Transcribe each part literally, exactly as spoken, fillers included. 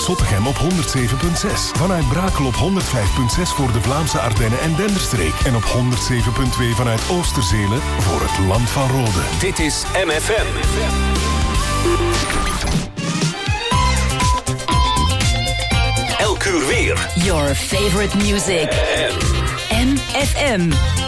Zottegem op honderd zeven komma zes. Vanuit Brakel op honderd vijf komma zes voor de Vlaamse Ardennen en Denderstreek. En op honderd zeven komma twee vanuit Oosterzelen voor het Land van Rode. Dit is M F M. Elk uur weer. Your favorite music. M F M.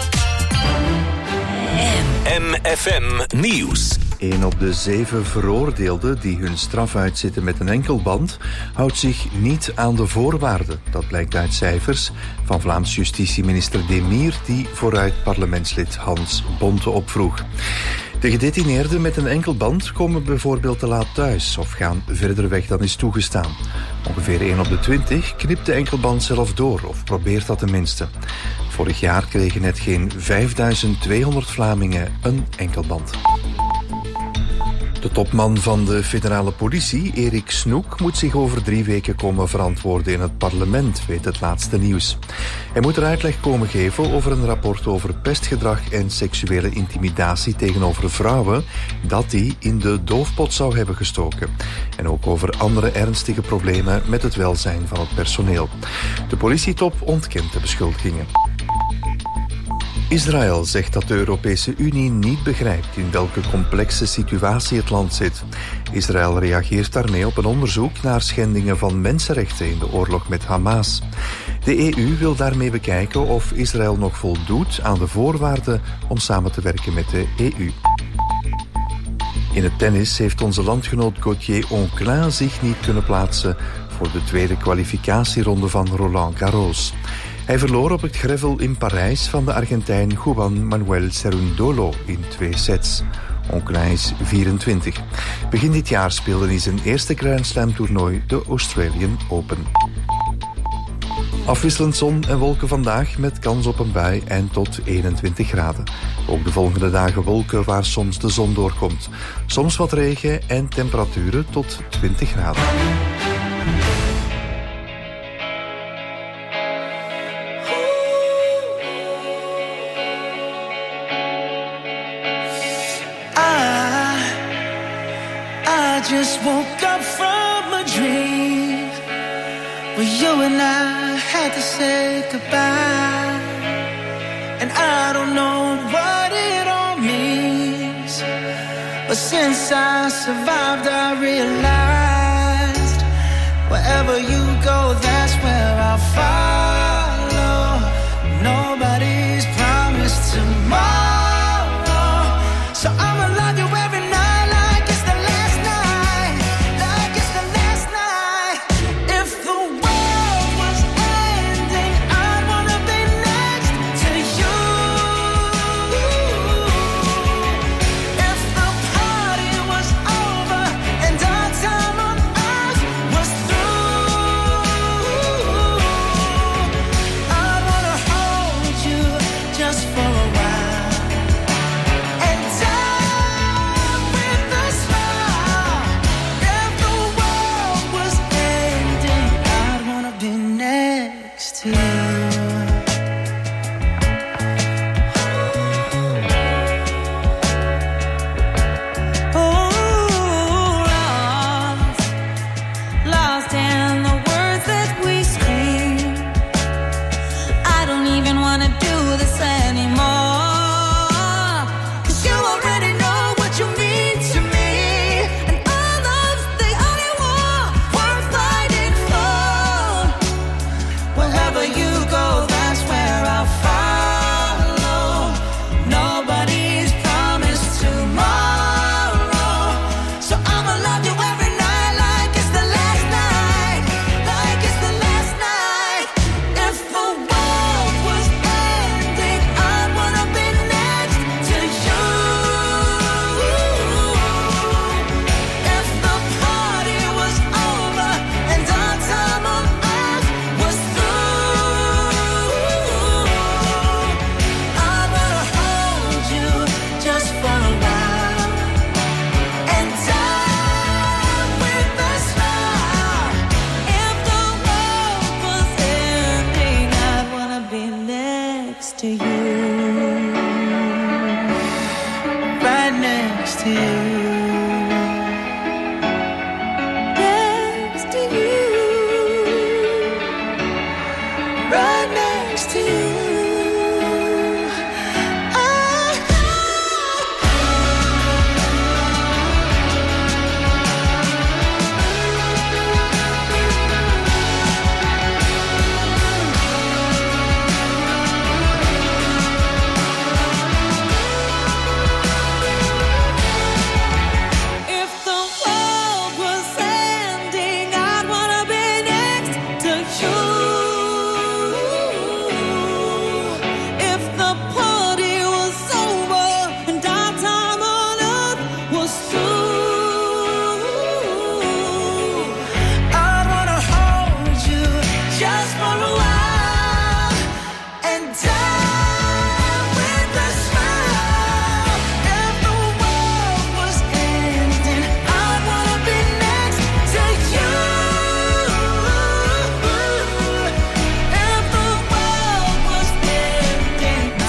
M F M Nieuws. Een op de zeven veroordeelden die hun straf uitzitten met een enkelband houdt zich niet aan de voorwaarden. Dat blijkt uit cijfers van Vlaams justitieminister Demir, die vooruit parlementslid Hans Bonte opvroeg. De gedetineerden met een enkelband komen bijvoorbeeld te laat thuis of gaan verder weg dan is toegestaan. Ongeveer één op de twintig knipt de enkelband zelf door of probeert dat tenminste. Vorig jaar kregen net geen vijfduizend tweehonderd Vlamingen een enkelband. De topman van de federale politie, Erik Snoek, moet zich over drie weken komen verantwoorden in het parlement, weet het laatste nieuws. Hij moet er uitleg komen geven over een rapport over pestgedrag en seksuele intimidatie tegenover vrouwen dat hij in de doofpot zou hebben gestoken. En ook over andere ernstige problemen met het welzijn van het personeel. De politietop ontkent de beschuldigingen. Israël zegt dat de Europese Unie niet begrijpt in welke complexe situatie het land zit. Israël reageert daarmee op een onderzoek naar schendingen van mensenrechten in de oorlog met Hamas. De E U wil daarmee bekijken of Israël nog voldoet aan de voorwaarden om samen te werken met de E U. In het tennis heeft onze landgenoot Gauthier Onclin zich niet kunnen plaatsen voor de tweede kwalificatieronde van Roland Garros. Hij verloor op het gravel in Parijs van de Argentijn Juan Manuel Cerundolo in twee sets. Onclin is vierentwintig. Begin dit jaar speelde hij zijn eerste Grand Slam toernooi, de Australian Open. Afwisselend zon en wolken vandaag met kans op een bui en tot eenentwintig graden. Ook de volgende dagen wolken waar soms de zon doorkomt. Soms wat regen en temperaturen tot twintig graden. Just woke up from a dream where you and I had to say goodbye, and I don't know what it all means, but since I survived I realized wherever you go, that's where I'll follow. Nobody's promised tomorrow, so I'ma love you every night. Time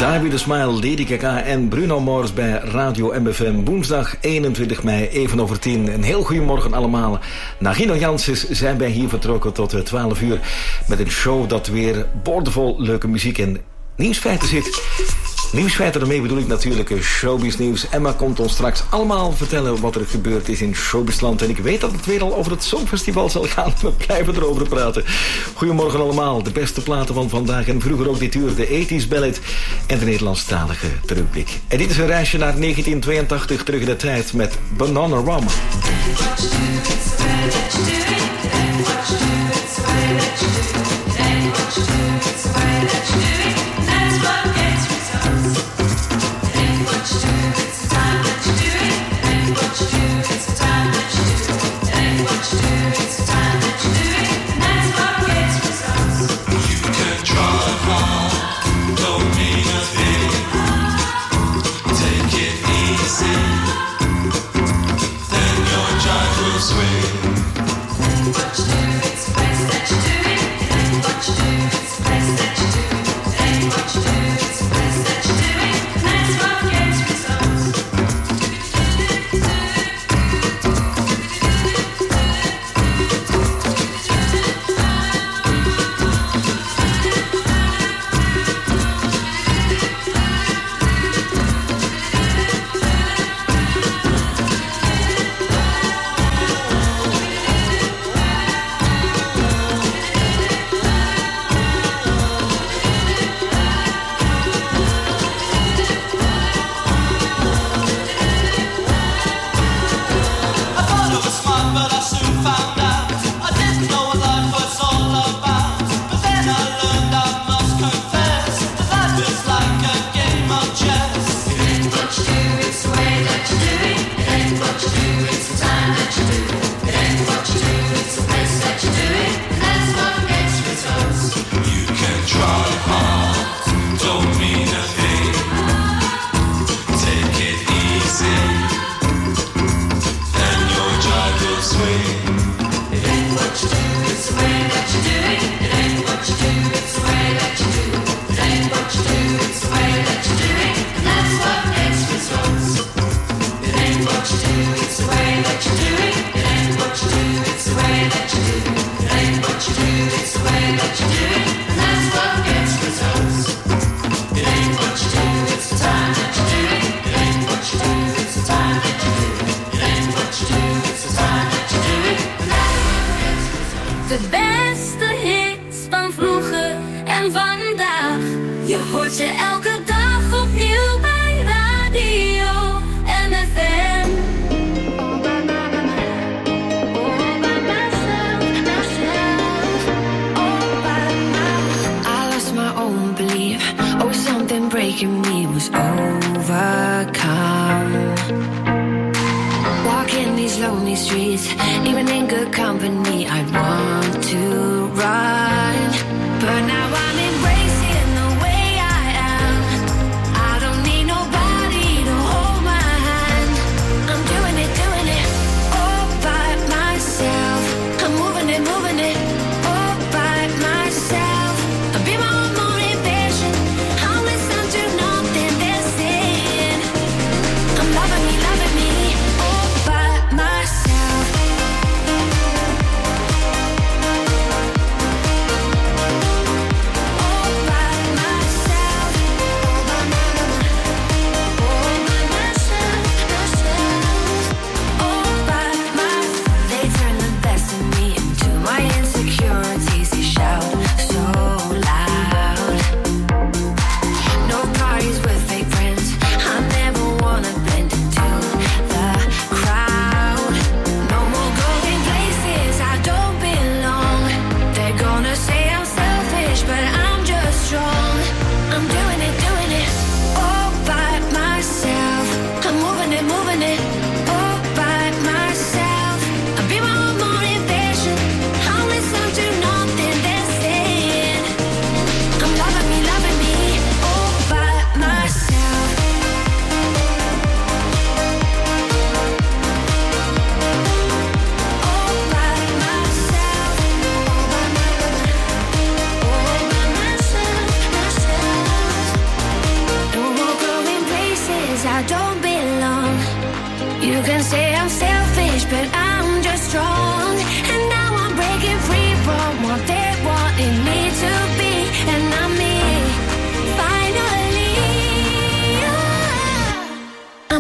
Die With A Smile, Lady Gaga en Bruno Mars bij Radio M F M. Woensdag eenentwintig mei, even over tien. Een heel goedemorgen allemaal. Na Gino Janssens zijn wij hier vertrokken tot twaalf uur... met een show dat weer boordevol leuke muziek en nieuwsfeiten zit. Nieuwsfeiten, daarmee bedoel ik natuurlijk showbiz nieuws. Emma komt ons straks allemaal vertellen wat er gebeurd is in showbizland. En ik weet dat het weer al over het Songfestival zal gaan. We blijven erover praten. Goedemorgen allemaal. De beste platen van vandaag en vroeger ook dit uur. De eighties ballad en de Nederlandstalige terugblik. En dit is een reisje naar negentien tweeëntachtig terug in de tijd met Bananarama.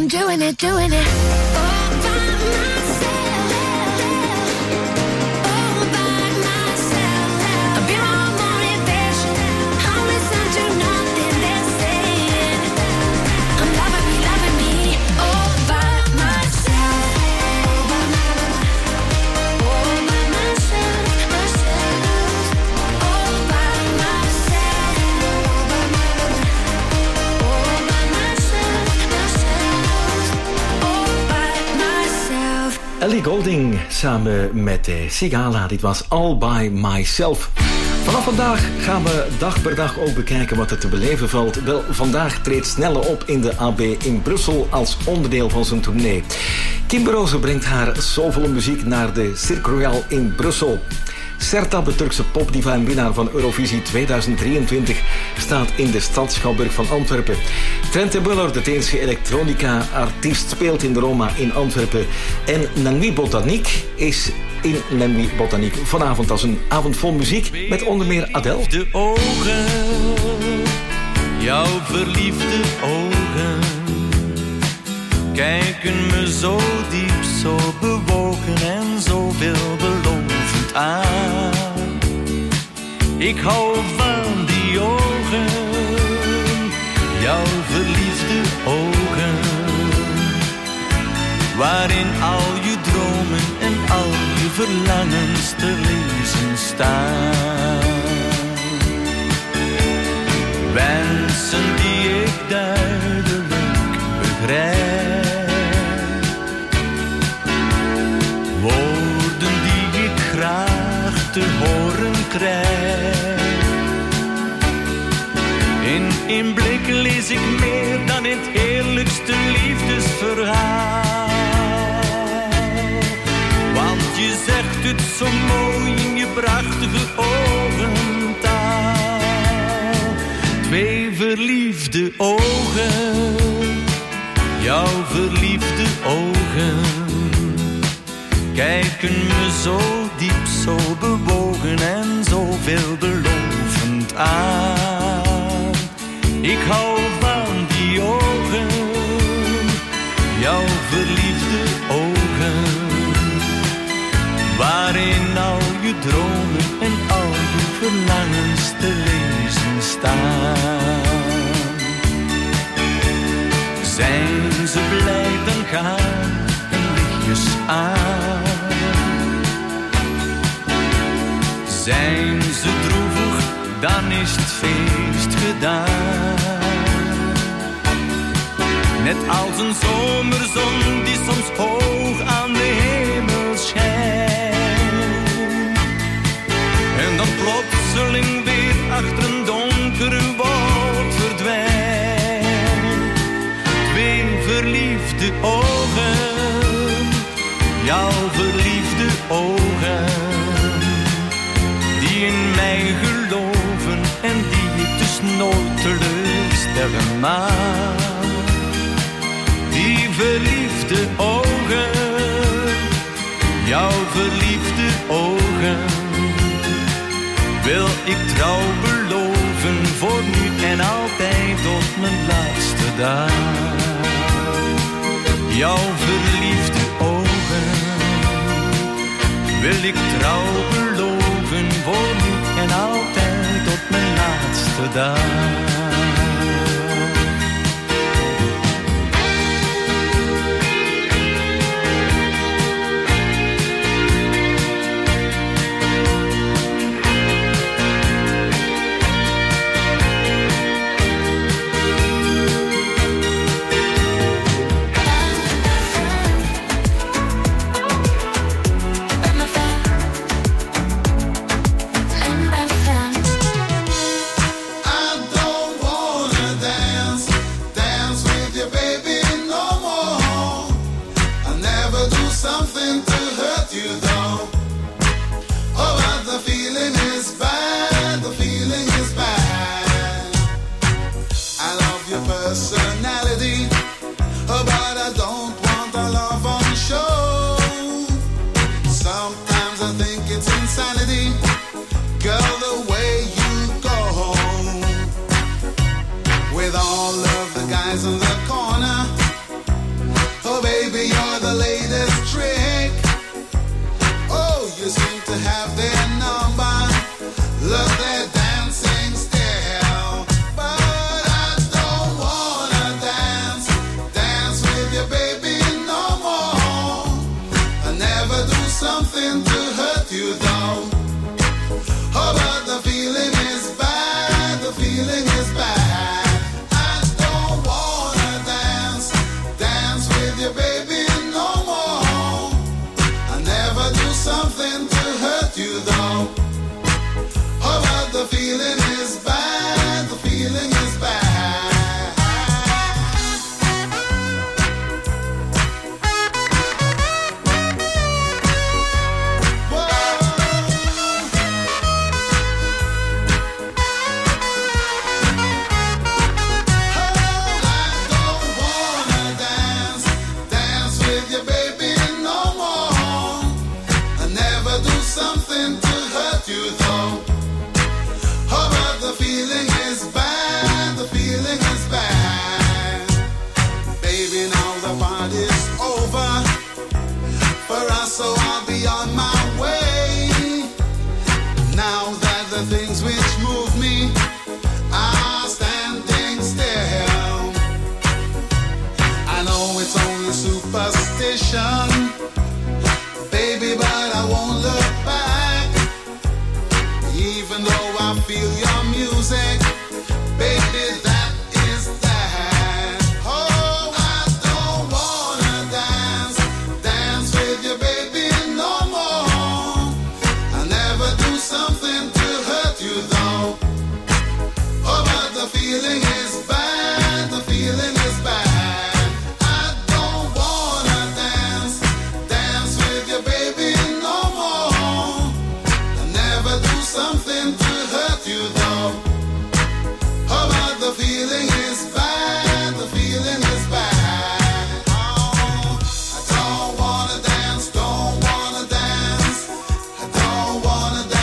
I'm doing it, doing it. All by myself. All by myself. I'll be my motivation. I'll listen to nothing they're saying. I'm loving me, loving me. All by myself. All by myself. All by myself, myself. All by myself. All by myself, myself. All by myself. Ellie Goulding samen met eh, Sigala. Dit was All By Myself. Vanaf vandaag gaan we dag per dag ook bekijken wat er te beleven valt. Wel, vandaag treedt Snelle op in de A B in Brussel als onderdeel van zijn tournee. Kimber Rose brengt haar soulvolle muziek naar de Cirque Royal in Brussel. Sertab, de Turkse popdiva en winnaar van Eurovisie tweeduizend drieëntwintig, staat in de Stadsschouwburg van Antwerpen. Trent Buller, de Deense elektronica-artiest, speelt in de Roma in Antwerpen. En Nuit Botanique is in Nuit Botanique vanavond als een avond vol muziek met onder meer Adele. De ogen, jouw verliefde ogen, kijken me zo diep, zo bewogen en zo veelbelovend aan. Ik hou van die ogen, jouw verliefde ogen, waarin al je dromen en al je verlangens te lezen staan. Wensen die ik duidelijk begrijp, woorden die ik graag te horen krijg. In één blik lees ik meer dan het heerlijkste liefdesverhaal. Want je zegt het zo mooi in je prachtige ogentaal. Twee verliefde ogen, jouw verliefde ogen, kijken me zo diep, zo bewogen en zo veelbelovend aan. Ik hou van die ogen, jouw verliefde ogen, waarin al je dromen en al je verlangens te lezen staan. Zijn ze blij, dan gaan hun lichtjes aan. Zijn ze droevig, dan is het feest gedaan. Net als een zomerzon die soms hoog aan de hemel schijnt. En dan plotseling weer achter een donkere wolk verdwijnt. Twee verliefde ogen, jouw verliefde ogen, die in mij geloven en die ik dus nooit teleurstellen mag. Die verliefde ogen, jouw verliefde ogen, wil ik trouw beloven voor nu en altijd tot mijn laatste dag. Jouw verliefde ogen, wil ik trouw beloven voor nu en altijd tot mijn laatste dag. I don't want something to hurt you though. Oh, but the feeling is bad, the feeling is bad. I don't wanna dance, dance with you, baby, no more. I never do something to hurt you though. Oh, but the feeling is bad, the feeling is bad. So I'll be on my way. Now that the things which move me are standing still. I know it's only superstition, baby, but I won't look back. Even though I feel your music, baby, that is that. Oh, I don't wanna dance, dance with you, baby. Something to hurt you though. Oh, but the feeling is bad, the feeling is bad. I don't wanna dance, dance with you, baby, no more. I never do something to hurt you though. Oh, but the feeling is bad, the feeling is bad. Oh, I don't wanna dance, don't wanna dance. I don't wanna dance.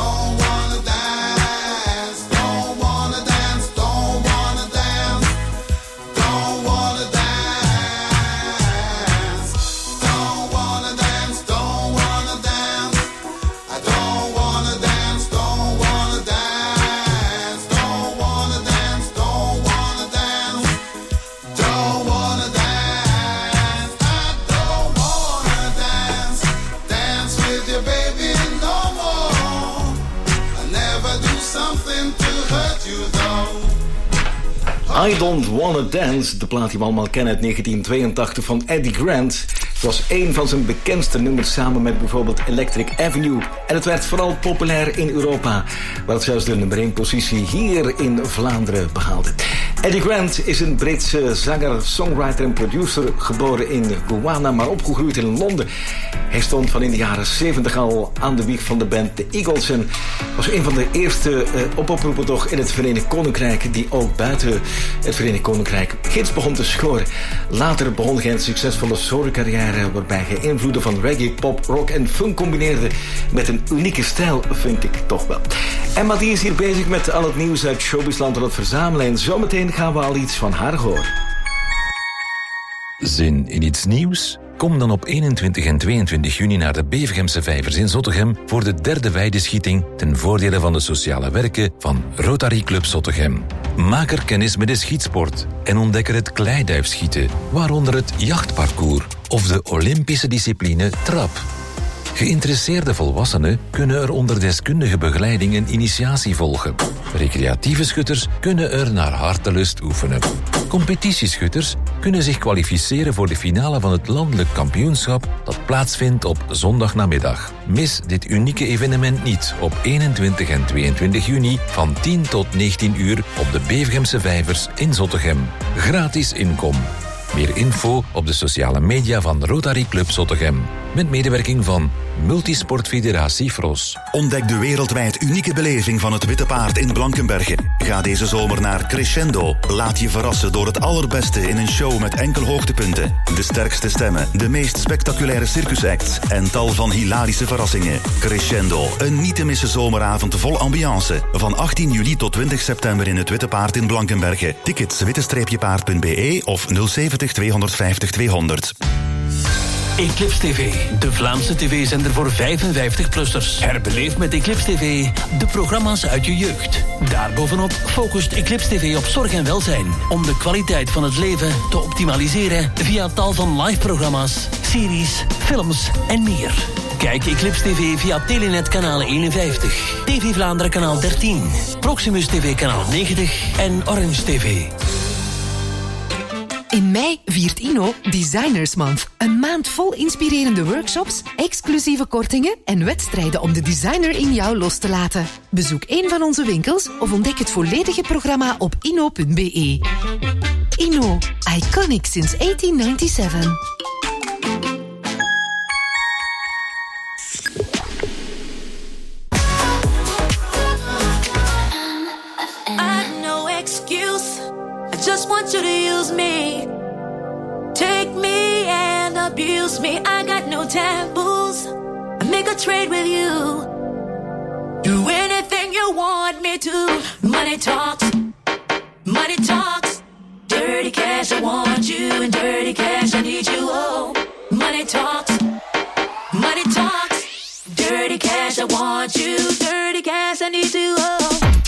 I Don't Wanna Dance, de plaat die we allemaal kennen uit negentien tweeëntachtig van Eddie Grant. Het was een van zijn bekendste nummers samen met bijvoorbeeld Electric Avenue. En het werd vooral populair in Europa, waar het zelfs de nummer één positie hier in Vlaanderen behaalde. Eddie Grant is een Britse zanger, songwriter en producer, geboren in Guyana, maar opgegroeid in Londen. Hij stond van in de jaren zeventig al aan de wieg van de band The Eagles en was een van de eerste uh, opoproepen toch in het Verenigd Koninkrijk die ook buiten het Verenigd Koninkrijk hits begon te scoren. Later begon hij een succesvolle solo-carrière waarbij hij invloeden van reggae, pop, rock en funk combineerde met een unieke stijl, vind ik toch wel. Emma die is hier bezig met al het nieuws uit showbizland aan het verzamelen en zometeen gaan we al iets van haar horen. Zin in iets nieuws? Kom dan op eenentwintig en tweeëntwintig juni naar de Bevergemse Vijvers in Zottegem voor de derde weideschieting ten voordele van de sociale werken van Rotary Club Zottegem. Maak er kennis met de schietsport en ontdek er het kleiduifschieten, waaronder het jachtparcours of de Olympische discipline trap. Geïnteresseerde volwassenen kunnen er onder deskundige begeleiding een initiatie volgen. Recreatieve schutters kunnen er naar hartelust oefenen. Competitieschutters kunnen zich kwalificeren voor de finale van het landelijk kampioenschap dat plaatsvindt op zondagnamiddag. Mis dit unieke evenement niet op eenentwintig en tweeëntwintig juni van tien tot negentien uur op de Bevergemse Vijvers in Zottegem. Gratis inkom. Meer info op de sociale media van Rotary Club Zottegem. Met medewerking van Multisportfederatie Fros. Ontdek de wereldwijd unieke beleving van het Witte Paard in Blankenberge. Ga deze zomer naar Crescendo. Laat je verrassen door het allerbeste in een show met enkel hoogtepunten. De sterkste stemmen, de meest spectaculaire circusacts en tal van hilarische verrassingen. Crescendo, een niet te missen zomeravond vol ambiance. Van achttien juli tot twintig september in het Witte Paard in Blankenberge. Tickets witte-paard punt b e of nul zeventig tweehonderdvijftig tweehonderd. Eclipse T V, de Vlaamse tv-zender voor vijfenvijftig-plussers. Herbeleef met Eclipse T V de programma's uit je jeugd. Daarbovenop focust Eclipse T V op zorg en welzijn, om de kwaliteit van het leven te optimaliseren via tal van live-programma's, series, films en meer. Kijk Eclipse T V via Telenet kanaal eenenvijftig, T V Vlaanderen kanaal dertien, Proximus T V kanaal negentig en Orange T V. In mei viert Inno Designers Month. Een maand vol inspirerende workshops, exclusieve kortingen en wedstrijden om de designer in jou los te laten. Bezoek een van onze winkels of ontdek het volledige programma op inno punt be. Inno, iconic since eighteen ninety-seven. Just want you to use me, take me and abuse me. I got no taboos. I make a trade with you. Do anything you want me to. Money talks, money talks. Dirty cash, I want you, and dirty cash, I need you. Oh, money talks, money talks. Dirty cash, I want you, dirty cash, I need you. Oh.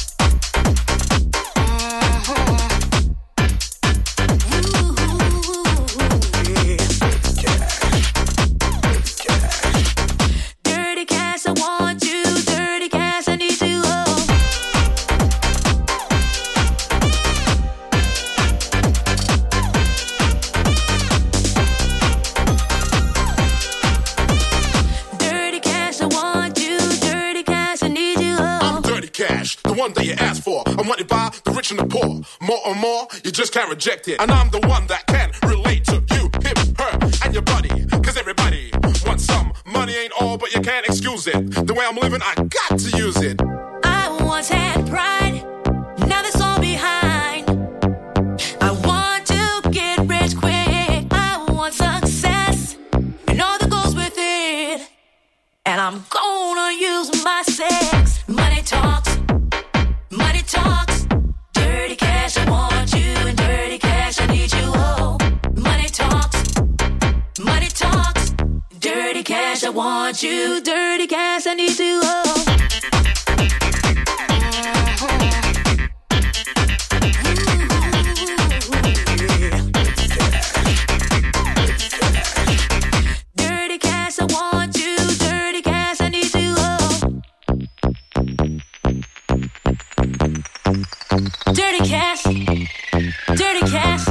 The one that you asked for, I'm wanted by the rich and the poor. More and more, you just can't reject it. And I'm the one that can relate to you, him, her, and your buddy. Cause everybody wants some. Money ain't all, but you can't excuse it. The way I'm living, I got to use it. I once had pride, now that's all behind. I want to get rich quick. I want success, and all that goes with it. And I'm gonna use my sex. Money talks, money talks. Dirty cash, I want you, and dirty cash, I need you. Oh, money talks, money talks. Dirty cash, I want you, dirty cash, I need you. Oh. Dirty cash, dirty cash.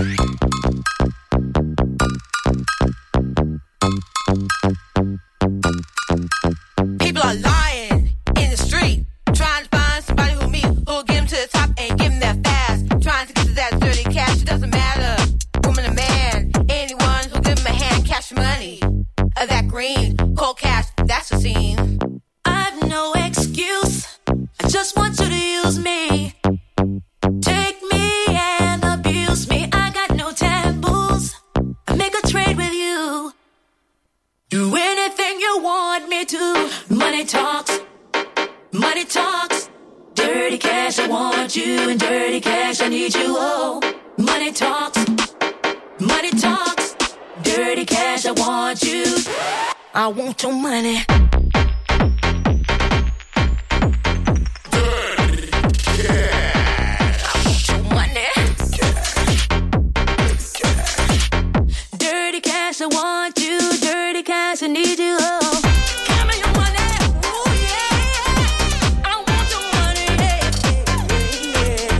People are lying in the street, trying to find somebody who me, who'll get them to the top and give them that fast. Trying to get to that dirty cash, it doesn't matter. Woman or man, anyone who'll give them a hand, cash money. Uh, that green, cold cash, that's the scene. I've no excuse, I just want you to use me. Take me and abuse me. I got no taboos. I make a trade with you. Do anything you want me to. Money talks, money talks. Dirty cash, I want you, and dirty cash, I need you. Oh, money talks, money talks. Dirty cash, I want you. I want your money. I want you, dirty cash, I need you. Oh, give me your money. Ooh, yeah. I want your money. Yeah,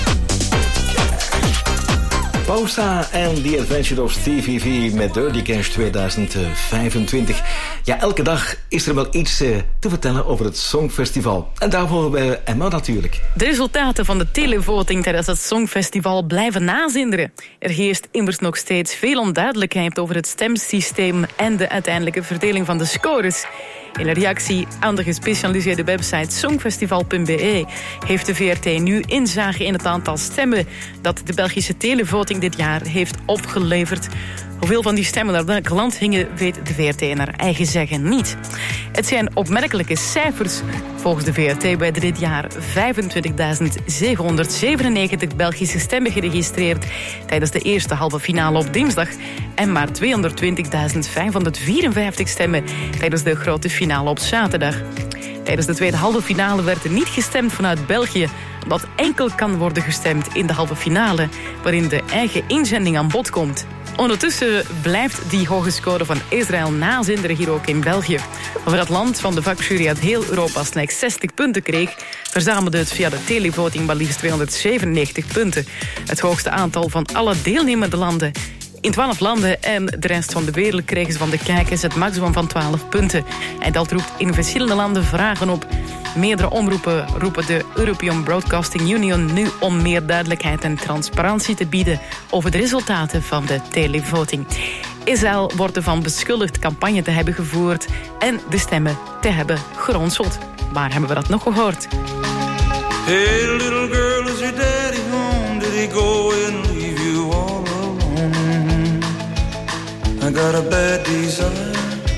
yeah, yeah. Pausa en The Adventure of Stevie V met Dirty Cash tweeduizend vijfentwintig. Ja, elke dag is er wel iets uh, te vertellen over het Songfestival. En daarvoor hebben we Emma natuurlijk. De resultaten van de televoting tijdens het Songfestival blijven nazinderen. Er heerst immers nog steeds veel onduidelijkheid over het stemsysteem en de uiteindelijke verdeling van de scores. In een reactie aan de gespecialiseerde website songfestival punt be heeft de V R T nu inzage in het aantal stemmen dat de Belgische televoting dit jaar heeft opgeleverd. Hoeveel van die stemmen naar welk land hingen, weet de V R T naar eigen zeggen niet. Het zijn opmerkelijke cijfers. Volgens de V R T werden dit jaar vijfentwintigduizend zevenhonderdzevenennegentig Belgische stemmen geregistreerd tijdens de eerste halve finale op dinsdag en maar tweehonderdtwintigduizend vijfhonderdvierenvijftig stemmen tijdens de grote finale op zaterdag. Tijdens de tweede halve finale werd er niet gestemd vanuit België, omdat enkel kan worden gestemd in de halve finale, waarin de eigen inzending aan bod komt. Ondertussen blijft die hoge score van Israël nazinderen hier ook in België. Over het land van de vakjury uit heel Europa slechts zestig punten kreeg, verzamelde het via de televoting maar liefst tweehonderdzevenennegentig punten. Het hoogste aantal van alle deelnemende landen. In twaalf landen en de rest van de wereld kregen ze van de kijkers het maximum van twaalf punten. En dat roept in verschillende landen vragen op. Meerdere omroepen roepen de European Broadcasting Union nu om meer duidelijkheid en transparantie te bieden over de resultaten van de televoting. Israël wordt ervan beschuldigd campagne te hebben gevoerd en de stemmen te hebben geronseld. Waar hebben we dat nog gehoord? Hey little girl, is your daddy home? Did he go and leave you all alone? I got a bad desire.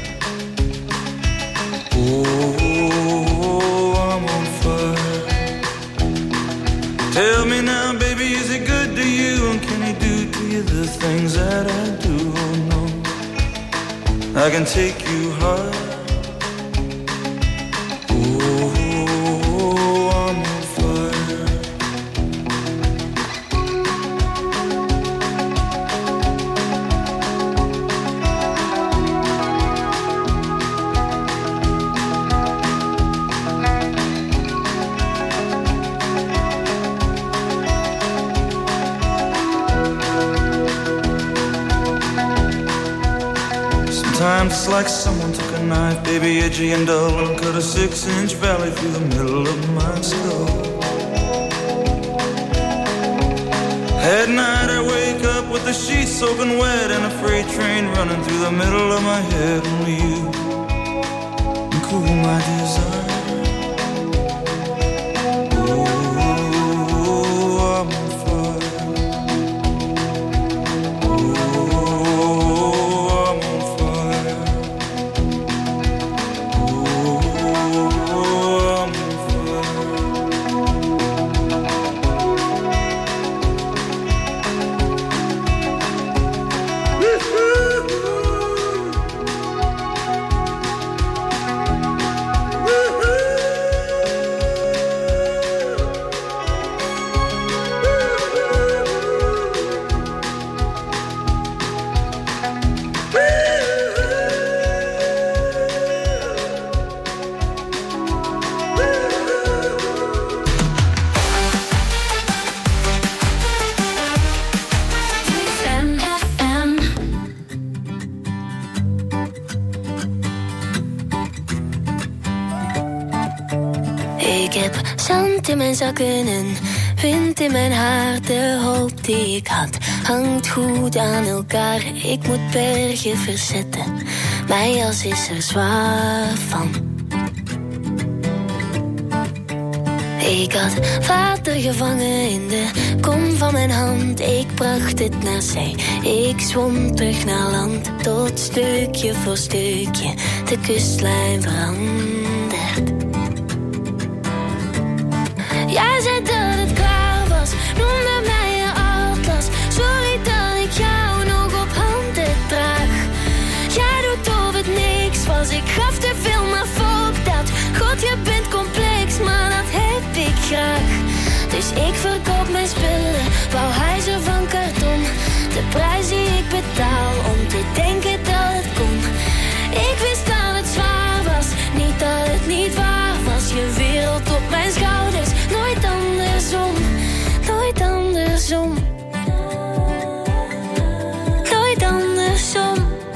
Oh, I'm on fire. Tell me now, baby, is he good to you? And can he do to you the things that I do? Oh no, I can take you high. Sometimes it's like someone took a knife, baby, edgy and dull, and cut a six-inch valley through the middle of my skull. At night I wake up with the sheets soaking wet and a freight train running through the middle of my head. Only you can cool my desire. In mijn zakken en wind in mijn haar. De hoop die ik had hangt goed aan elkaar. Ik moet bergen verzetten, mijn jas is er zwaar van. Ik had water gevangen in de kom van mijn hand. Ik bracht het naar zee, ik zwom terug naar land. Tot stukje voor stukje de kustlijn verandert. Jij zei dat het klaar was, noemde mij je atlas. Sorry dat ik jou nog op handen draag. Jij doet of het niks was, ik gaf te veel, maar fuck dat. God, je bent complex, maar dat heb ik graag. Dus ik verkoop mijn spullen, wou huizen van karton. De prijs die ik betaal om te denken dat het kon. Ik wist dat het zwaar was, niet dat het niet waar was. Je wereld op mijn schouders, nooit andersom, nooit andersom. Nooit andersom.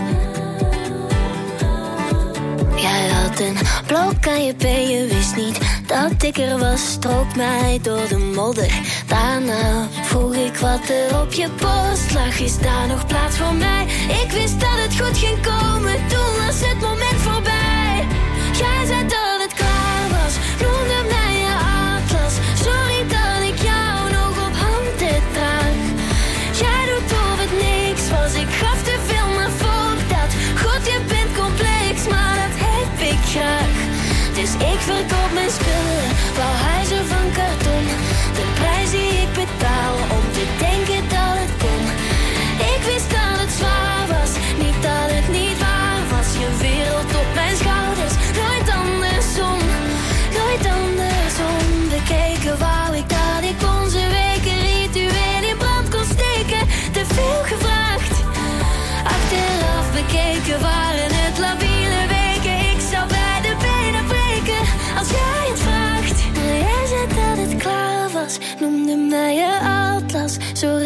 Jij had een blok aan je been, je wist niet dat ik er was. Strook mij door de modder, daarna vroeg ik wat er op je borst lag. Is daar nog plaats voor mij? Ik wist dat het goed ging komen, toen was het moment voorbij. Jij zei dat het klaar was, noemde mij je atlas. Sorry dat ik jou nog op handen draag. Jij doet of het niks was, ik gaf te veel, maar fuck dat. God, je bent complex, maar dat heb ik graag. Dus ik verkoop mijn spullen, wou huizen van karton. De prijs die ik betaal om te denken dat het kon. Ik wist dat het zwaar was, niet dat het niet waar was. Je wereld op mijn schouders, nooit andersom, nooit andersom. Bekeken wou ik dat ik onze weken ritueel in brand kon steken. Te veel gevraagd,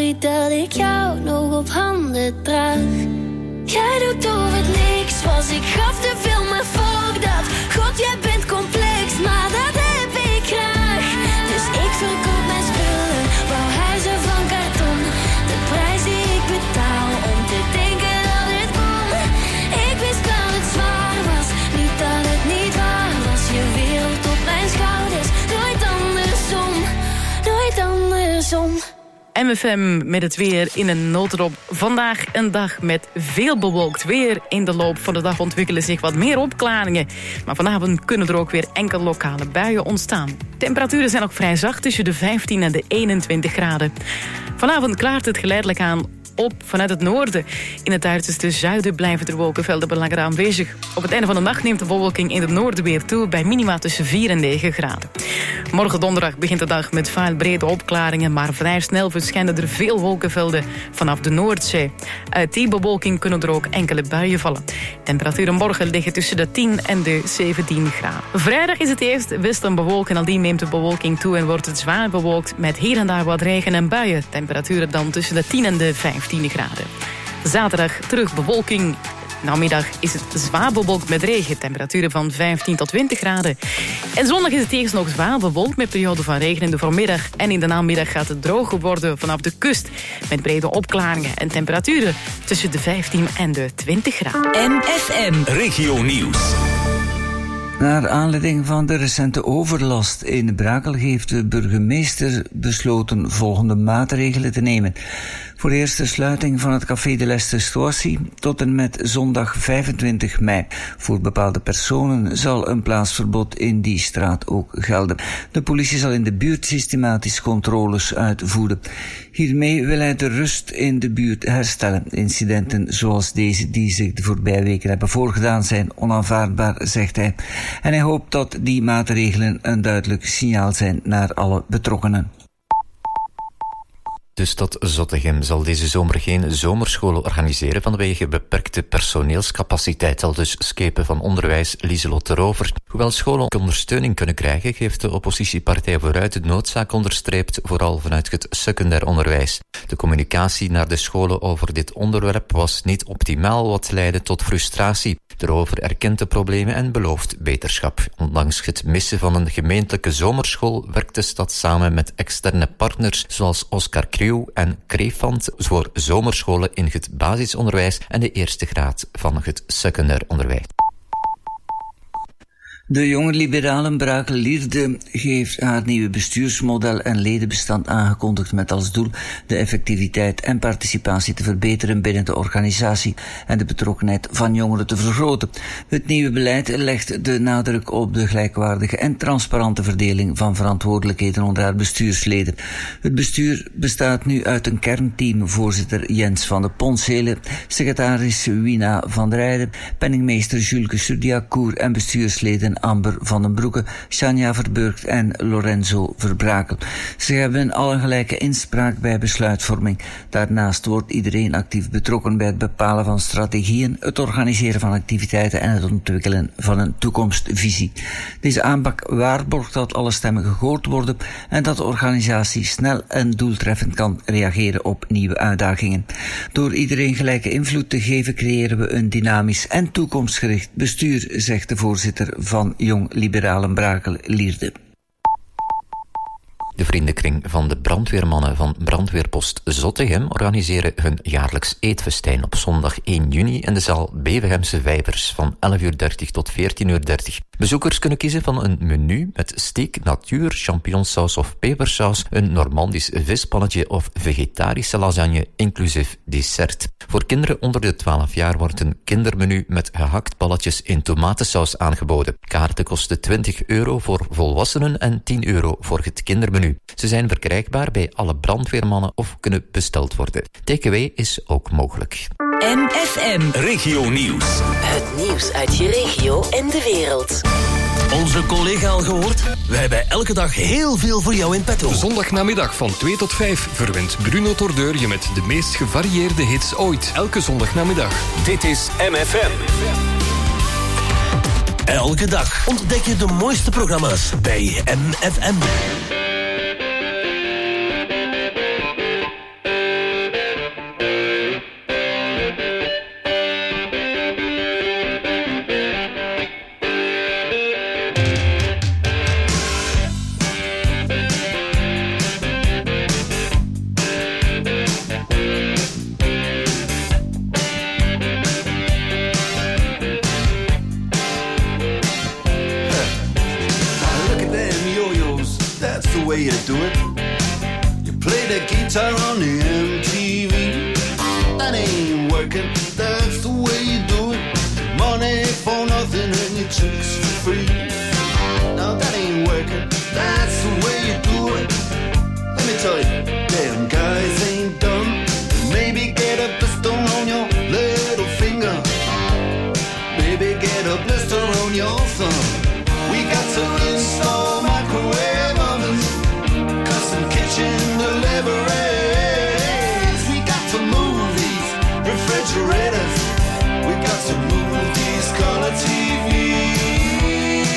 niet dat ik jou nog op handen draag. Jij doet of het niks was, ik gaf te veel, maar fuck dat. God, jij bent complex, maar dat heb ik graag. Dus ik verkoop mijn spullen, bouw huizen van karton. De prijs die ik betaal om te denken dat het kon. Ik wist dat het zwaar was, niet dat het niet waar was. Je wereld op mijn schouders, nooit andersom, nooit andersom. M F M met het weer in een notendop. Vandaag een dag met veel bewolkt weer. In de loop van de dag ontwikkelen zich wat meer opklaringen. Maar vanavond kunnen er ook weer enkele lokale buien ontstaan. Temperaturen zijn nog vrij zacht tussen de vijftien en de eenentwintig graden. Vanavond klaart het geleidelijk aan op vanuit het noorden. In het uiterste zuiden blijven de wolkenvelden belangrijk aanwezig. Op het einde van de nacht neemt de bewolking in het noorden weer toe bij minima tussen vier en negen graden. Morgen donderdag begint de dag met vaak brede opklaringen, maar vrij snel verschijnen er veel wolkenvelden vanaf de Noordzee. Uit die bewolking kunnen er ook enkele buien vallen. Temperaturen morgen liggen tussen de tien en de zeventien graden. Vrijdag is het eerst westelijk bewolkt en nadien neemt de bewolking toe en wordt het zwaar bewolkt met hier en daar wat regen en buien. Temperaturen dan tussen de tien en de vijftien graden. Zaterdag terug bewolking. Namiddag is het zwaar bewolkt met regen. Temperaturen van vijftien tot twintig graden. En zondag is het eerst nog zwaar bewolkt met perioden van regen in de voormiddag. En in de namiddag gaat het droger worden vanaf de kust. Met brede opklaringen en temperaturen tussen de vijftien en de twintig graden. M F M Regio Nieuws. Naar aanleiding van de recente overlast in Brakel heeft de burgemeester besloten volgende maatregelen te nemen. Voor eerst de sluiting van het Café de l'Est Stoassie tot en met zondag vijfentwintig mei. Voor bepaalde personen zal een plaatsverbod in die straat ook gelden. De politie zal in de buurt systematisch controles uitvoeren. Hiermee wil hij de rust in de buurt herstellen. Incidenten zoals deze die zich de voorbije weken hebben voorgedaan zijn onaanvaardbaar, zegt hij. En hij hoopt dat die maatregelen een duidelijk signaal zijn naar alle betrokkenen. De stad Zottegem zal deze zomer geen zomerscholen organiseren vanwege beperkte personeelscapaciteit, al dus Skepen van Onderwijs Lieselotte Rover. Hoewel scholen ondersteuning kunnen krijgen, heeft de oppositiepartij Vooruit de noodzaak onderstreept, vooral vanuit het secundair onderwijs. De communicatie naar de scholen over dit onderwerp was niet optimaal, wat leidde tot frustratie. De Rover erkent de problemen en belooft beterschap. Ondanks het missen van een gemeentelijke zomerschool werkt de stad samen met externe partners zoals Oscar Crew en Crefant voor zomerscholen in het basisonderwijs en de eerste graad van het secundair onderwijs. De jonge liberalen Brakel Lierde heeft haar nieuwe bestuursmodel en ledenbestand aangekondigd met als doel de effectiviteit en participatie te verbeteren binnen de organisatie en de betrokkenheid van jongeren te vergroten. Het nieuwe beleid legt de nadruk op de gelijkwaardige en transparante verdeling van verantwoordelijkheden onder haar bestuursleden. Het bestuur bestaat nu uit een kernteam: voorzitter Jens van de Ponshele, secretaris Wina van der Eijden, penningmeester Julke Surdiacour en bestuursleden Amber van den Broeke, Shania Verburgt en Lorenzo Verbrakel. Ze hebben alle gelijke inspraak bij besluitvorming. Daarnaast wordt iedereen actief betrokken bij het bepalen van strategieën, het organiseren van activiteiten en het ontwikkelen van een toekomstvisie. Deze aanpak waarborgt dat alle stemmen gehoord worden en dat de organisatie snel en doeltreffend kan reageren op nieuwe uitdagingen. Door iedereen gelijke invloed te geven creëren we een dynamisch en toekomstgericht bestuur, zegt de voorzitter van Jong Liberalen Brakel Lierde. De vriendenkring van de brandweermannen van brandweerpost Zottegem organiseren hun jaarlijks eetfestijn op zondag één juni in de zaal Bevegemse Vijvers van elf uur dertig tot veertien uur dertig. Bezoekers kunnen kiezen van een menu met steak, natuur, champignonsaus of pepersaus, een Normandisch vispannetje of vegetarische lasagne, inclusief dessert. Voor kinderen onder de twaalf jaar wordt een kindermenu met gehakt balletjes in tomatensaus aangeboden. Kaarten kosten twintig euro voor volwassenen en tien euro voor het kindermenu. Ze zijn verkrijgbaar bij alle brandweermannen of kunnen besteld worden. Takeaway is ook mogelijk. M F M Regio Nieuws. Het nieuws uit je regio en de wereld. Onze collega al gehoord? Wij hebben elke dag heel veel voor jou in petto. Zondagnamiddag van twee tot vijf verwint Bruno Tordeur je met de meest gevarieerde hits ooit. Elke zondagnamiddag. Dit is M F M. Elke dag ontdek je de mooiste programma's bij M F M. that's the way you do it. You play the guitar on the M T V. That ain't working, that's the way you do it. Money for nothing and your chicks for free. Now that ain't working, that's the way you do it. Let me tell you, damn guys ain't dumb. Maybe get a blister on your little finger. Maybe get a blister on your thumb. We got to install microwave ovens, custom kitchen deliveries. We got to move these refrigerators. We got to move these color T Vs.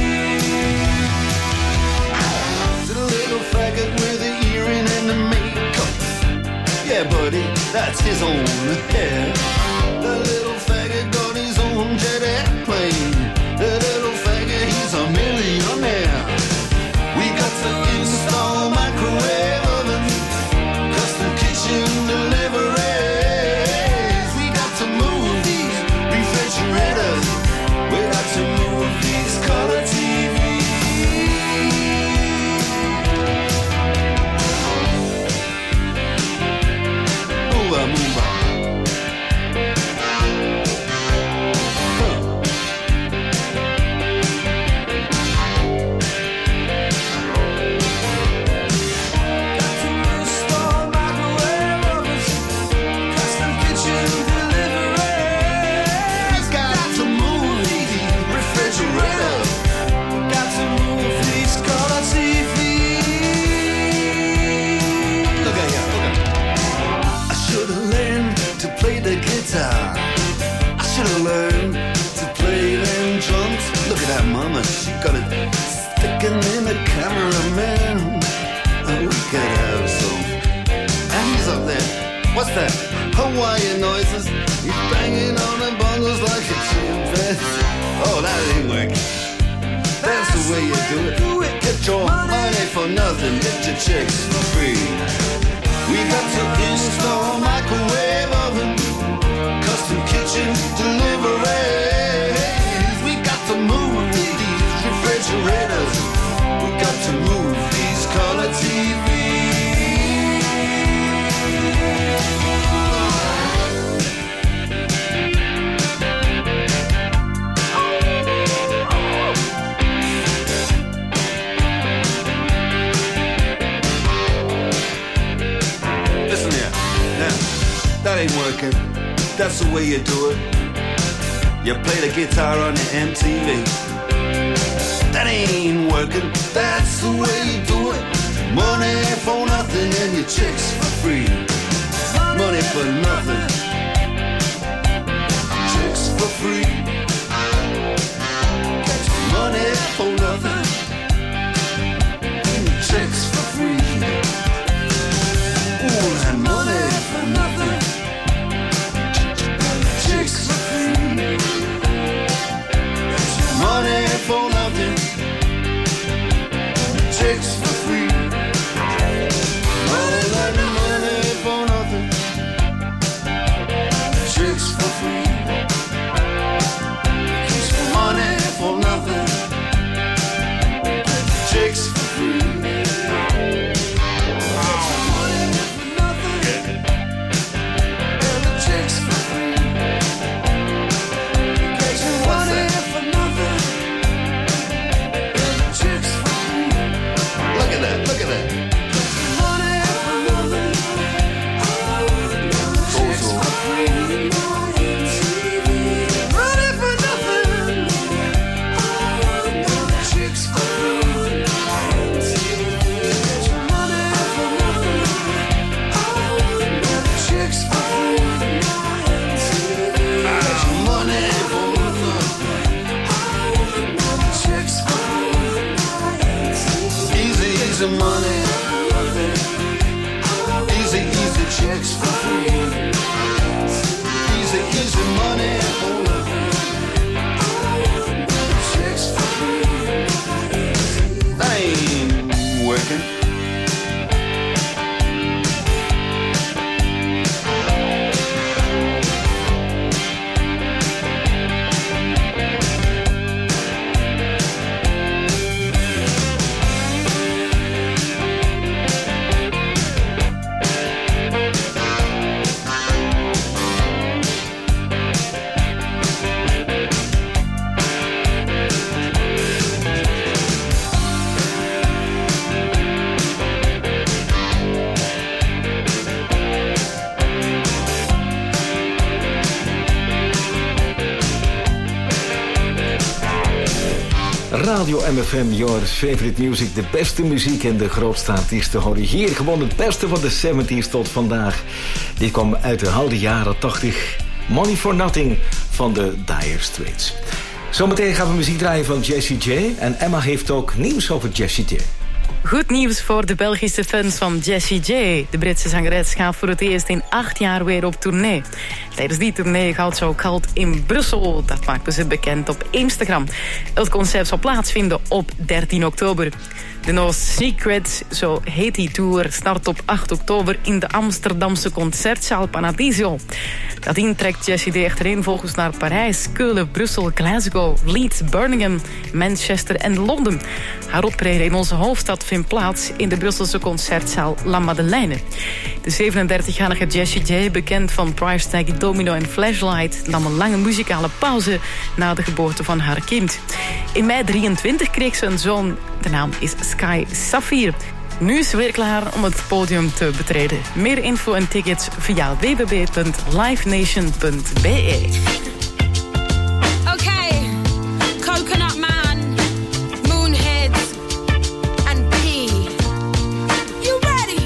To the little faggot with the earring and the makeup. Yeah, buddy, that's his own hair. The little faggot got his own jet airplane. The little faggot, he's a millionaire. We got to install microwave ovens, custom kitchen deliveries. We got to move these refrigerators. We got to move these color T Vs. Move on, move on. I should've learned to play them drums. Look at that mama, she got it sticking in the cameraman. Oh, we could have some. And he's up there. What's that? Hawaiian noises. He's banging on the bongos like a chimpanzee. Oh, that ain't working. That's the way you do it. Get your money for nothing, get your chicks for free. We got to install microwave oven, custom kitchen deliveries. We got to move these refrigerators. We got to move these color T Vs. Listen here, now, that ain't working. That's the way you do it. You play the guitar on the M T V. That ain't working. That's the way you do it. Money for nothing and your chicks for free. Money for nothing, chicks for free. Money for nothing, chicks for free. Ooh, that money for nothing, chicks for free. Money for nothing, chicks for free. All that money for nothing, chicks for free. Money for nothing, chicks for free. Look at that. Money for nothing. Chicks for free. Money for nothing. Chicks for free. Money for nothing. Chicks for free. Money for nothing. Chicks for free. Easy, easy money. Easy, easy chicks for free. Easy, easy money for nothing. Chicks for free. That ain't working. Radio M F M, your favorite music. De beste muziek en de grootste artiesten horen hier. Gewoon het beste van de zeventig's tot vandaag. Dit kwam uit de oude jaren tachtig. Money for Nothing van de Dire Straits. Zometeen gaan we muziek draaien van Jessie J. En Emma heeft ook nieuws over Jessie J. Goed nieuws voor de Belgische fans van Jessie J. De Britse zangeres gaat voor het eerst in acht jaar weer op tournee. Tijdens die tournee houdt ze ook halt in Brussel. Dat maakte ze bekend op Instagram. Het concert zal plaatsvinden op dertien oktober. De No Secret, zo heet die tour, start op acht oktober in de Amsterdamse concertzaal Paradiso. Nadien trekt Jessie J achterin volgens naar Parijs, Keulen, Brussel, Glasgow, Leeds, Birmingham, Manchester en Londen. Haar optreden in onze hoofdstad vindt plaats in de Brusselse concertzaal La Madeleine. De zevenendertigjarige Jessie J, bekend van Price Tag, Domino en Flashlight, nam een lange muzikale pauze na de geboorte van haar kind. In mei drieëntwintig kreeg ze een zoon, de naam is Sky Sapphire. Nu is ze weer klaar om het podium te betreden. Meer info en tickets via w w w punt livenation punt b e. Okay, Coconut Man, Moonhead and P. You ready?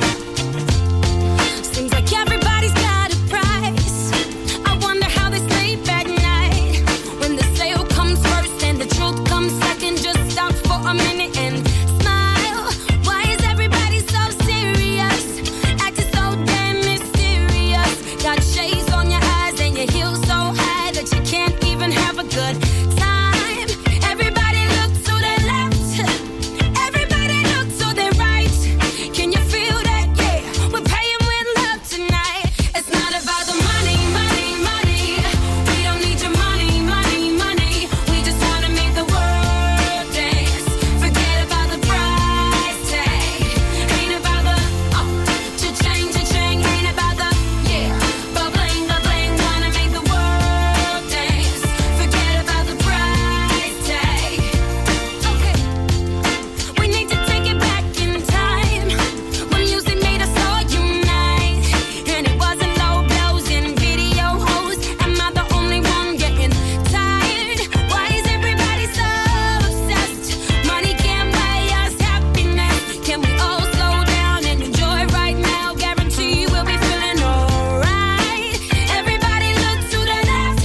Seems like everybody's got a price. I wonder how they sleep at night. When the sale comes first and the truth comes second, just stop for a minute and smile. Why is everybody so serious? Acting so damn mysterious. Got shades on your eyes and your heels so high that you can't even have a good time. Everybody look to the left. Everybody look to the right. Can you feel that? Yeah, we're paying with love tonight. It's not about the money, money, money. We don't need your money, money, money. We just wanna make the world dance. Forget about the price tag. Ain't about the oh, cha-ching, cha-ching. Ain't about the yeah, ba-bling, ba-bling. Wanna make the world dance. Forget about the price tag. Okay, we need to take it back in time when music made us all unite, and it wasn't low blows and video hoes. Am I the only one getting tired? Why is everybody so obsessed? Money can't buy us happiness. Can we all slow down and enjoy right now? Guarantee we'll be feeling alright. Everybody look to the left.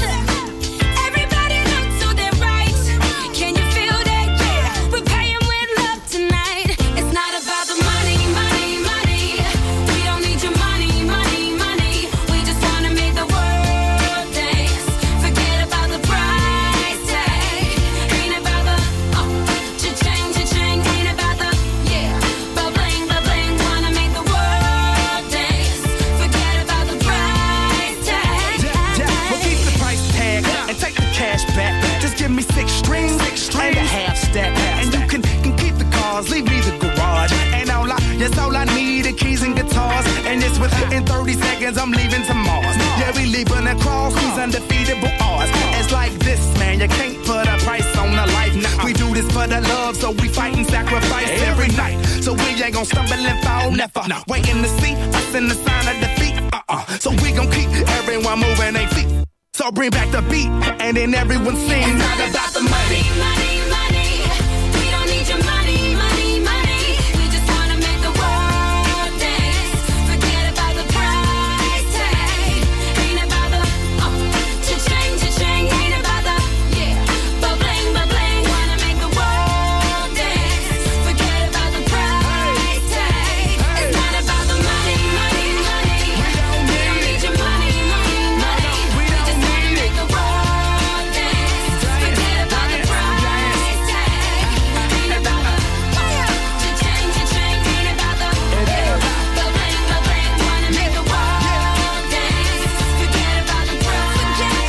Everybody look to the right. Can you feel that? Yeah, we're paying with love tonight. It's not about the money, money, money. We don't need your money, money, money. We just wanna make the world dance. Forget about the price tag. Ain't about the oh, cha-ching, cha-ching. Ain't about the yeah, ba-bling, ba-bling. Wanna make the world dance. Forget about the price tag. Well, keep the price tag and take the cash back. Just give me six strings, and a half stack. And you can, can keep the cars, leave me the garage. And all I, yes, all I need are keys and guitars. And it's within thirty seconds, I'm leaving to Mars. Yeah, we leaving across these undefeatable odds. It's like this, man, you can't put a price on a life. Nah, we do this for the love, so we fight and sacrifice every night. So we ain't gon' stumble and fall, never. Waiting to see us in the sign of defeat. Uh-uh. So we gon' keep everyone moving their feet. So bring back the beat, and then everyone sings. It's not about the money. Money, money. We don't need your money, money, money. We just wanna make the world dance. Forget about the price tag. Ain't about the oh, cha-ching, cha-ching. Ain't about the yeah, ba-bling, ba-bling. Wanna make the world dance. Forget about the price tag. It's not about the money, money, money. We don't need your money, money, money. We just wanna make the world dance. Forget about the price tag. Ain't about the cha-ching, cha-ching. Ain't about the yeah, ba-bling, ba-bling. Wanna make the world dance. Forget about the price tag.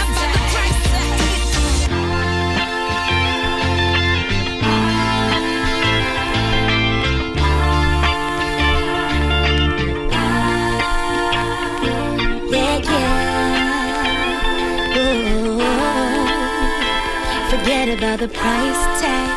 Yeah, yeah. Ooh. Forget about the price tag.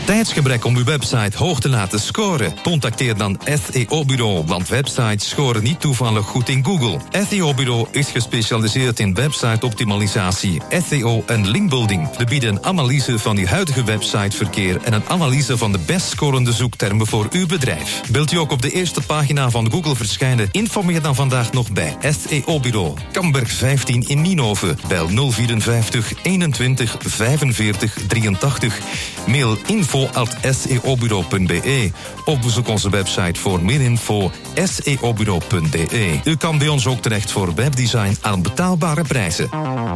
Tijdsgebrek om uw website hoog te laten scoren? Contacteer dan S E O-bureau, want websites scoren niet toevallig goed in Google. S E O-bureau is gespecialiseerd in website-optimalisatie, S E O en linkbuilding. We bieden een analyse van uw huidige websiteverkeer en een analyse van de best scorende zoektermen voor uw bedrijf. Wilt u ook op de eerste pagina van Google verschijnen? Informeer dan vandaag nog bij S E O-bureau. Kamberg vijftien in Nienhoven. Bel nul vierenvijftig eenentwintig vijfenveertig drieëntachtig. Mail info at s e o bureau punt b e. Of bezoek onze website voor meer info s e o bureau punt b e. U kan bij ons ook terecht voor webdesign aan betaalbare prijzen.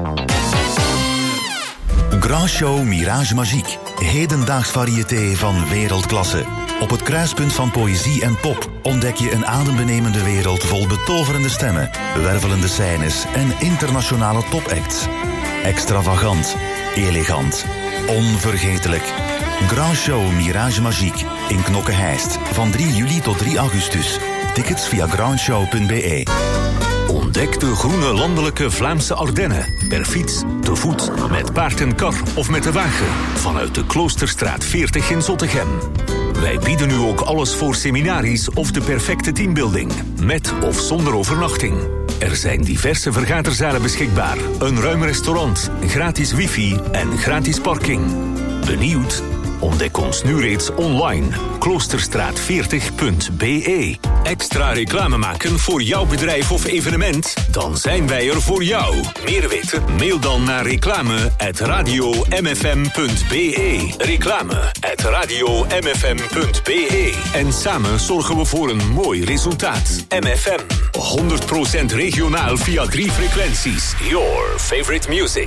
Grand Show Mirage Magique. Hedendaags variété van wereldklasse. Op het kruispunt van poëzie en pop ontdek je een adembenemende wereld vol betoverende stemmen, wervelende scènes en internationale topacts. Extravagant, elegant, onvergetelijk. Grand Show Mirage Magique in Knokke-Heist van drie juli tot drie augustus. Tickets via grandshow punt b e. Ontdek de groene landelijke Vlaamse Ardennen. Per fiets, te voet, met paard en kar of met de wagen. Vanuit de Kloosterstraat veertig in Zottegem. Wij bieden u ook alles voor seminaries of de perfecte teambuilding. Met of zonder overnachting. Er zijn diverse vergaderzalen beschikbaar. Een ruim restaurant, gratis wifi en gratis parking. Benieuwd? Ontdek ons nu reeds online. kloosterstraat veertig punt b e. Extra reclame maken voor jouw bedrijf of evenement? Dan zijn wij er voor jou. Meer weten? Mail dan naar reclame at radio m f m punt b e. Reclame at radio m f m punt b e. En samen zorgen we voor een mooi resultaat. M F M. honderd procent regionaal via drie frequenties. Your favorite music.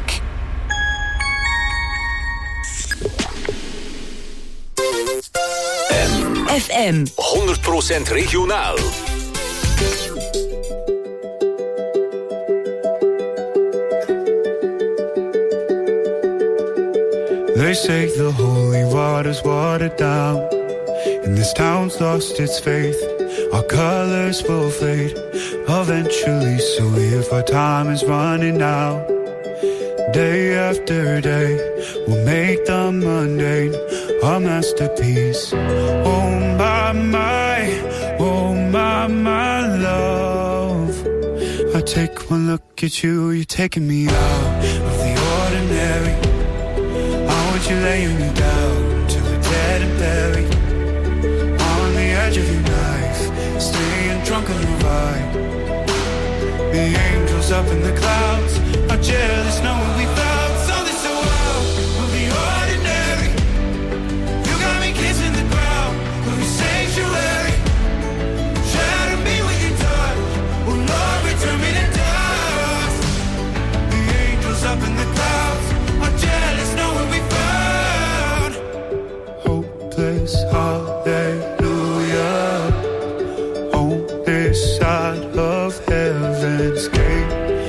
F M. honderd procent regionaal. They say the holy water's watered down, and this town's lost its faith. Our colors will fade eventually, so if our time is running out, day after day, we'll make the mundane a masterpiece. Oh my, my, oh my, my love. I take one look at you, you're taking me out of the ordinary. I want you laying me down till we're dead and buried. On the edge of your knife, staying drunk on your ride. The angels up in the clouds are jealous knowing we found something so wild of the ordinary. You got me kissing the ground of your sanctuary. Shatter me with your touch, oh Lord, return me to dust. The angels up in the clouds are jealous knowing we found hopeless hallelujah on this side of heaven's gate.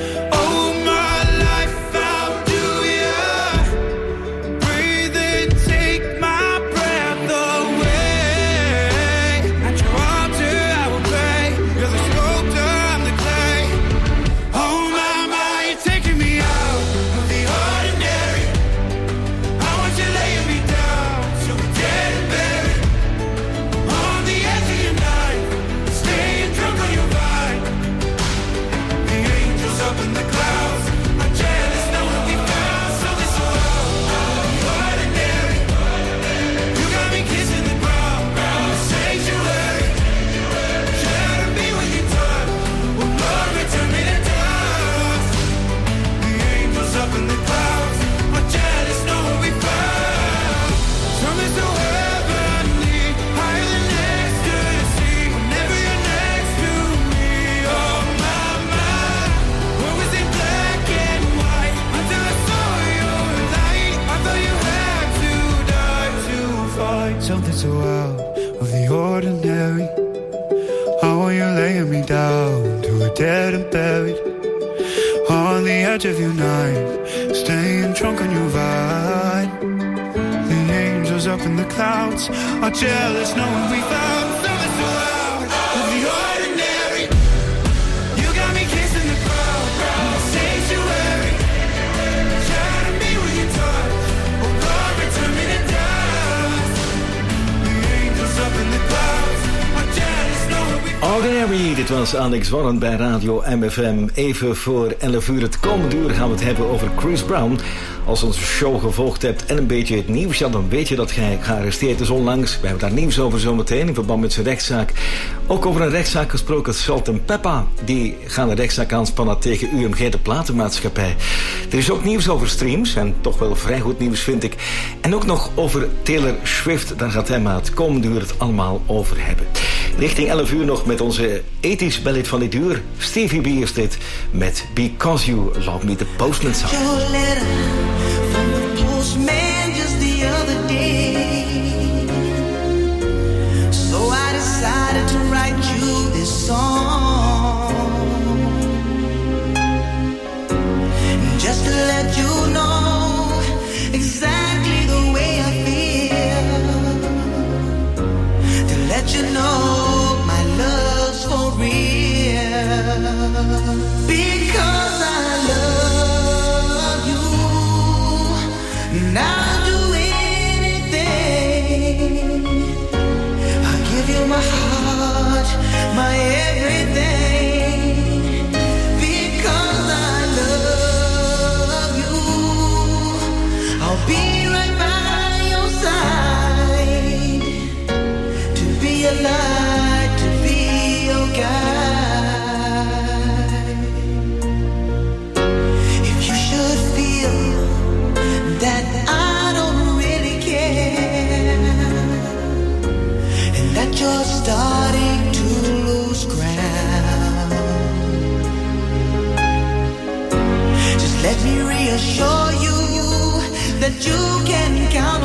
Something so out of the ordinary. How are you laying me down to a dead and buried? On the edge of your knife, staying drunk on your ride. The angels up in the clouds are jealous knowing we found something so out of the ordinary. You got me kissing the ground in the sanctuary. Shatter me with your touch, oh Lord, return me to dust. Me, dit was Alex Warren bij Radio M F M. Even voor elf uur, het komende uur gaan we het hebben over Chris Brown. Als je onze show gevolgd hebt en een beetje het nieuws, ja, dan weet je dat hij gearresteerd is onlangs. We hebben daar nieuws over zometeen in verband met zijn rechtszaak. Ook over een rechtszaak gesproken, Salt en Peppa. Die gaan een rechtszaak aanspannen tegen U M G, de platenmaatschappij. Er is ook nieuws over streams, en toch wel vrij goed nieuws vind ik. En ook nog over Taylor Swift, daar gaat hij maar het komende uur het allemaal over hebben. Richting elf uur nog met onze ethisch ballet van dit uur. Stevie B is dit met Because You Love Me, the Postman song. Your letter from the postman just the other day. So I decided to write you this song. Just to let you know exactly the way I feel. To let you know my love's for real. Because I love you, and I'll do anything. I'll give you my heart, my everything. Because I love you, I'll be right by your side. To be a light, to be your guide. If you should feel that I don't really care, and that you're starting to lose ground, just let me reassure you that you can count